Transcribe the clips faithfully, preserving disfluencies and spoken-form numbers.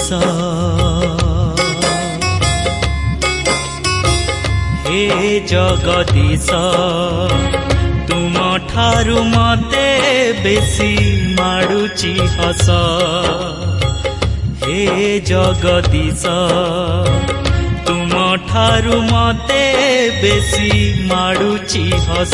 हे जगदीश तुम ठारू मते बेसी माडुची हस। हे जगदीश तुम ठारू मते बेसी माडुची हस।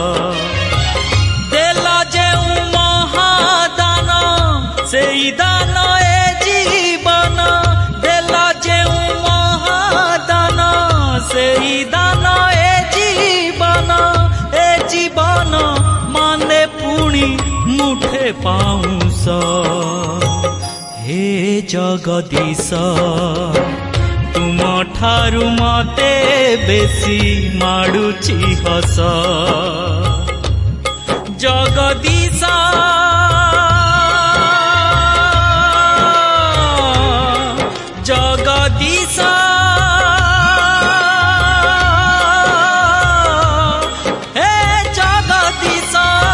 देला जेउ महादान सेई दान ए जीवन, देला जेउ महादान सेई दान ए जीवन, ए जीवन माने पुणी मुठे पाउस। हे जगदीश तुम ठारू मते बेसी माडुची हस। जगदीश जगदीश हे जगदीश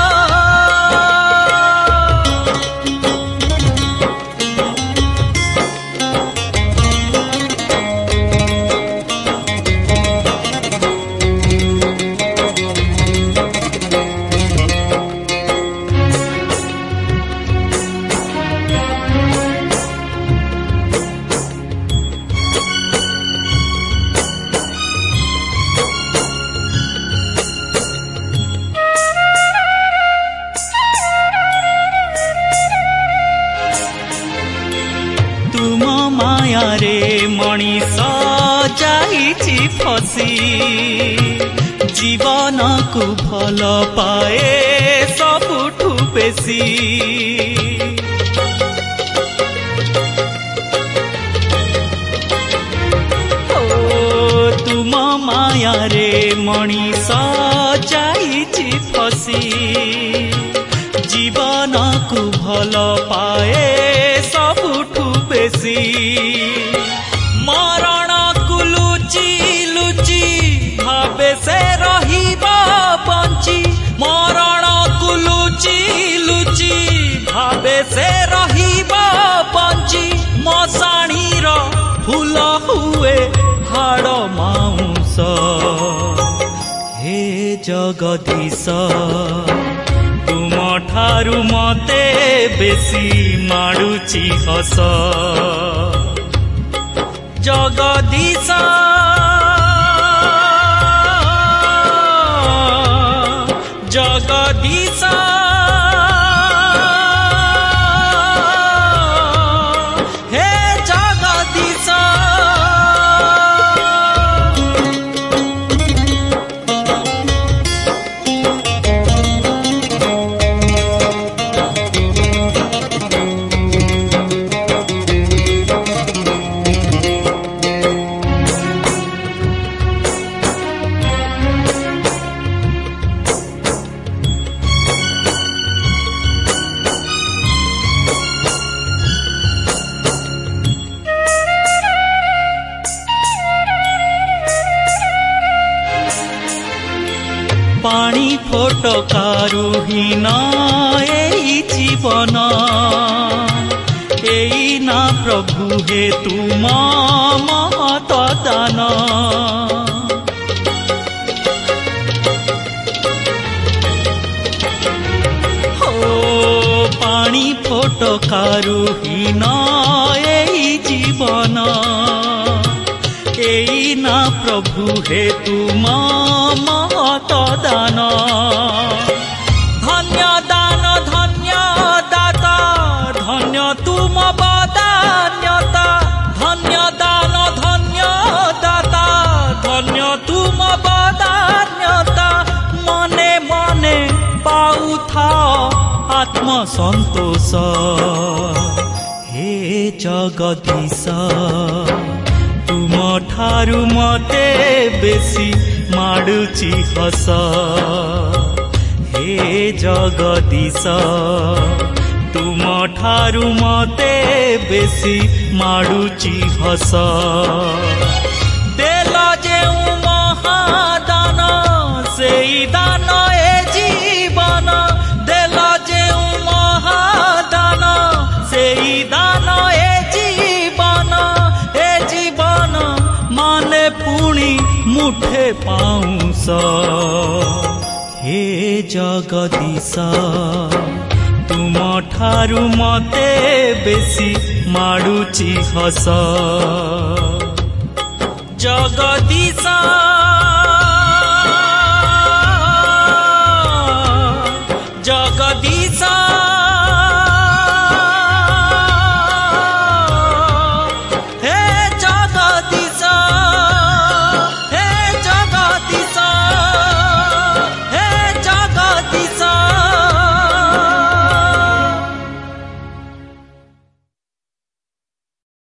रे मणिष जाइछि फसी, जीवन को भल पाए सबुठु बेसी। ओ तुम माया रे मणिष जाइछि फसी, जीवन को भल पाए सबुठु बेसी। मरण को लुचि लुचि भावे से रहिबा बंची, मरण को लुचि लुचि भावे से रहिबा बंची। मशाणीर फूल हुए हाड़ माउंस। हे जगदीश तुम ठारू मते बेसी माडुची हस। जगदीश जगदीश हे जगदीश पानी फोटकारुहीन एई जीवन, एई ना प्रभु हे तुम महत दान। हो पानी फोटकारुहीन एई जीवन, एई ना प्रभु हे तुम महत दान। धन्य दान धन्य दाता धन्य तुम बदान्यता, धन्य दान धन्य दाता धन्य तुम बदान्यता। मने मने पाउथा आत्म संतोष। हे जगदीश तुम ठारू मते बेसी माडुची हस। हे जगदीश तुम ठारू मते बेसी माडुची हस। देला जेउ महादान सेई दान ए जीवन, देला जेउ महादान सेई दान ए जीवन। पाउंस हे जगदीश तुम ठारू मते बेसी माडुची हस जगदीश जगदीश